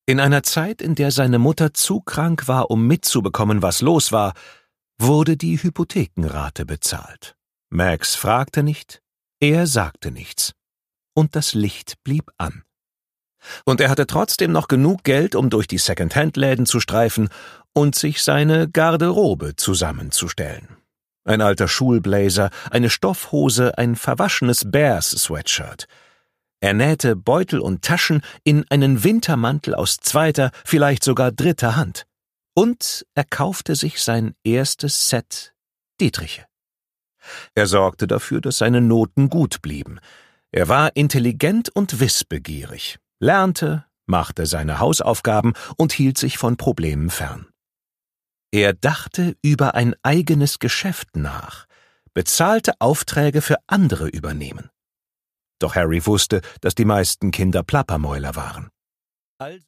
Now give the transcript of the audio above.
In einer Zeit, in der seine Mutter zu krank war, um mitzubekommen, was los war, wurde die Hypothekenrate bezahlt. Max fragte nicht, er sagte nichts. Und das Licht blieb an. Und er hatte trotzdem noch genug Geld, um durch die Second-Hand-Läden zu streifen und sich seine Garderobe zusammenzustellen. Ein alter Schulblazer, eine Stoffhose, ein verwaschenes Bears-Sweatshirt. Er nähte Beutel und Taschen in einen Wintermantel aus zweiter, vielleicht sogar dritter Hand. Und er kaufte sich sein erstes Set Dietriche. Er sorgte dafür, dass seine Noten gut blieben. Er war intelligent und wissbegierig, lernte, machte seine Hausaufgaben und hielt sich von Problemen fern. Er dachte über ein eigenes Geschäft nach, bezahlte Aufträge für andere übernehmen. Doch Harry wusste, dass die meisten Kinder Plappermäuler waren.